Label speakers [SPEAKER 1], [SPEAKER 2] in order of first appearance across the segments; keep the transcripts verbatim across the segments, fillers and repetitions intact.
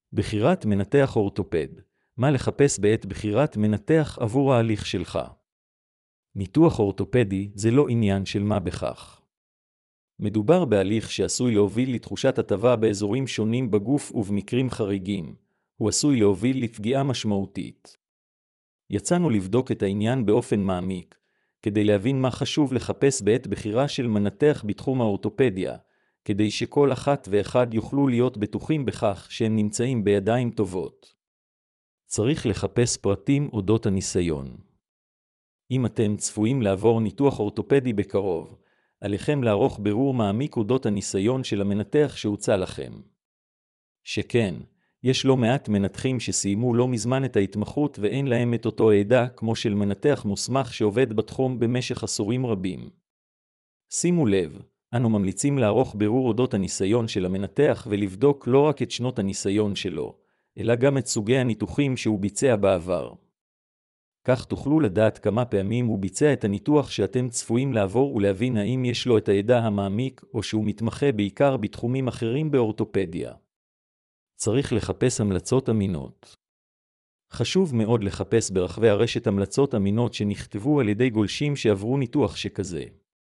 [SPEAKER 1] בחירת מנתח אורתופד. מה לחפש בעת בחירת מנתח עבור ההליך שלך? ניתוח אורתופדי זה לא עניין של מה בכך. מדובר בהליך שעשוי להוביל לתחושת הטבה באזורים שונים בגוף ובמקרים חריגים, הוא עשוי להוביל לפגיעה משמעותית. יצאנו לבדוק את העניין באופן מעמיק, כדי להבין מה חשוב לחפש בעת בחירה של מנתח בתחום האורתופדיה, כדי שכל אחת ואחד יוכלו להיות בטוחים בכך שהם נמצאים בידיים טובות. צריך לחפש פרטים אודות הניסיון. אם אתם צפויים לעבור ניתוח אורתופדי בקרוב, עליכם לערוך בירור מעמיק אודות הניסיון של המנתח שהוצע לכם. שכן, יש לא מעט מנתחים שסיימו לא מזמן את ההתמחות ואין להם את אותו עדה כמו של מנתח מוסמך שעובד בתחום במשך עשורים רבים. שימו לב, אנו ממליצים לערוך בירור אודות הניסיון של המנתח ולבדוק לא רק את שנות הניסיון שלו, אלא גם את סוגי הניתוחים שהוא ביצע בעבר. כך תוכלו לדעת כמה פעמים הוא ביצע את הניתוח שאתם צפויים לעבור ולהבין האם יש לו את הידע המעמיק או שהוא מתמחה בעיקר בתחומים אחרים באורתופדיה. צריך לחפש המלצות אמינות. חשוב מאוד לחפש ברחבי הרשת המלצות אמינות שנכתבו על ידי גולשים שעברו ניתוח שכזה.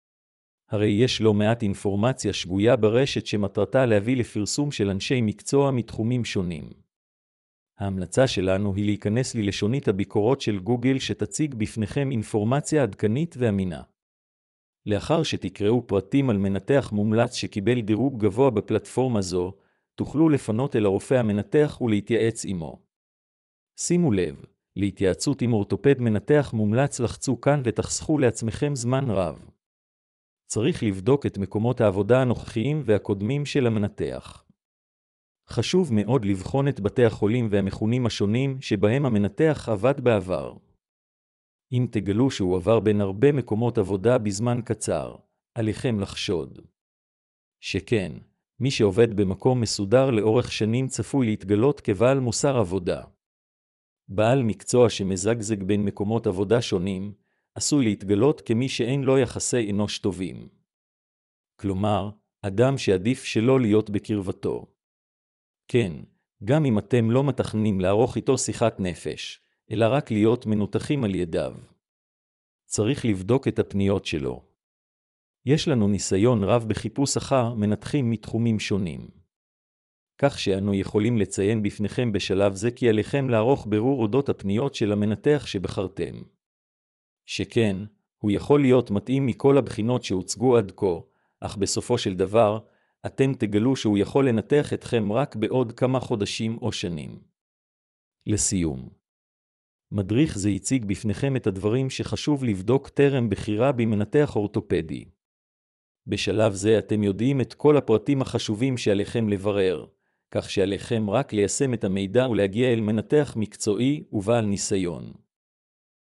[SPEAKER 1] הרי יש לא מעט אינפורמציה שגויה ברשת שמטרתה להביא לפרסום של אנשי מקצוע מתחומים שונים. ההמלצה שלנו היא להיכנס ללשונית הביקורות של גוגל שתציג בפניכם אינפורמציה עדכנית ואמינה. לאחר שתקראו פרטים על מנתח מומלץ שקיבל דירוג גבוה בפלטפורמה זו, תוכלו לפנות אל הרופא המנתח ולהתייעץ עמו. שימו לב, להתייעצות עם אורתופד מנתח מומלץ לחצו כאן ותחסכו לעצמכם זמן רב. צריך לבדוק את מקומות העבודה הנוכחיים והקודמים של המנתח. חשוב מאוד לבחון את בתי החולים והמכונים השונים שבהם המנתח עבד בעבר. אם תגלו שהוא עבר בין הרבה מקומות עבודה בזמן קצר, עליכם לחשוד. שכן, מי שעובד במקום מסודר לאורך שנים צפוי להתגלות כבעל מוסר עבודה. בעל מקצוע שמזגזג בין מקומות עבודה שונים, עשוי להתגלות כמי שאין לו יחסי אנוש טובים. כלומר, אדם שעדיף שלא להיות בקרבתו. כן, גם אם אתם לא מתכננים לערוך איתו שיחת נפש, אלא רק להיות מנותחים על ידיו. צריך לבדוק את הפניות שלו. יש לנו ניסיון רב בחיפוש אחר מנתחים מתחומים שונים. כך שאנו יכולים לציין בפניכם בשלב זה כי עליכם לערוך בירור אודות הפניות של המנתח שבחרתם. שכן, הוא יכול להיות מתאים מכל הבחינות שהוצגו עד כה, אך בסופו של דבר, אתם תגלו שהוא יכול לנתח אתכם רק בעוד כמה חודשים או שנים. לסיום. מדריך זה הציג בפניכם את הדברים שחשוב לבדוק טרם בחירה במנתח אורתופדי. בשלב זה אתם יודעים את כל הפרטים החשובים שעליכם לברר, כך שעליכם רק ליישם את המידע ולהגיע אל מנתח מקצועי ובעל ניסיון.